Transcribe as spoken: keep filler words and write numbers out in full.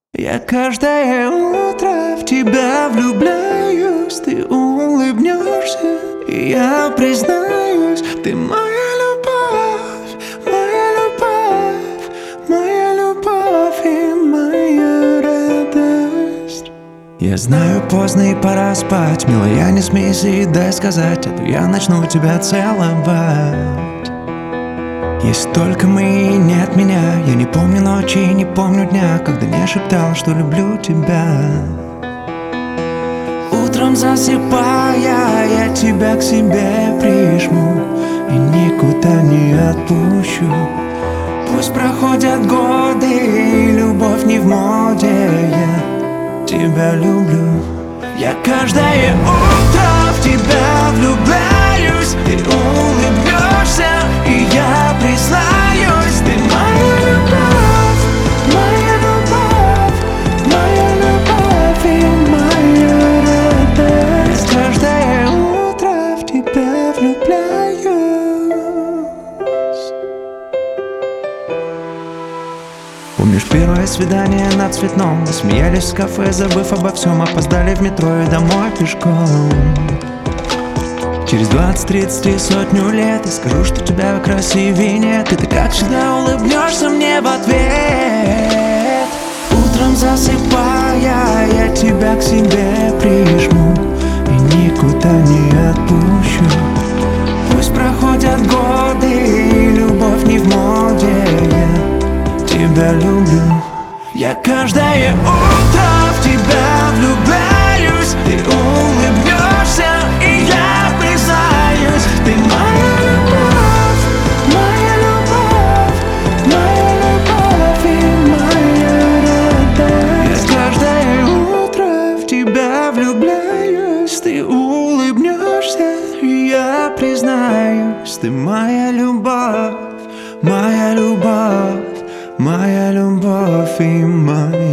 Я каждое утро в тебя влюбляюсь. Ты улыбнешься, и я признаюсь. Ты моя любовь, моя любовь, моя любовь и моя радость. Я знаю, поздно и пора спать, милая, не смейся и дай сказать, а то я начну тебя целовать. Есть только мы и нет меня. Я не помню ночи и не помню дня, когда не шептал, что люблю тебя. Утром засыпая, я тебя к себе прижму и никуда не отпущу. Пусть проходят годы, и любовь не в моде, я тебя люблю. Я каждое утро в тебя влюбляюсь. Ты улыбнешься, и я признаюсь. Ты моя любовь, моя любовь, моя любовь и моя радость. Я каждое утро в тебя влюбляюсь. Помнишь первое свидание на Цветном? Мы смеялись в кафе, забыв обо всем. Опоздали в метро и домой пешком. Через двадцать, тридцать и сотню лет я скажу, что тебя красивее нет, и ты как всегда улыбнешься мне в ответ. Утром засыпая, я тебя к себе прижму и никуда не отпущу. Пусть проходят годы, и любовь не в моде, я тебя люблю. Я каждое утро в тебя влюбляюсь. Ты улыбнешься, и я признаюсь. Ты моя любовь, моя любовь, моя любовь и моя радость. Я каждое утро в тебя влюбляюсь. Ты улыбнешься, и я признаюсь. Ты моя любовь, моя любовь, моя любовь и моя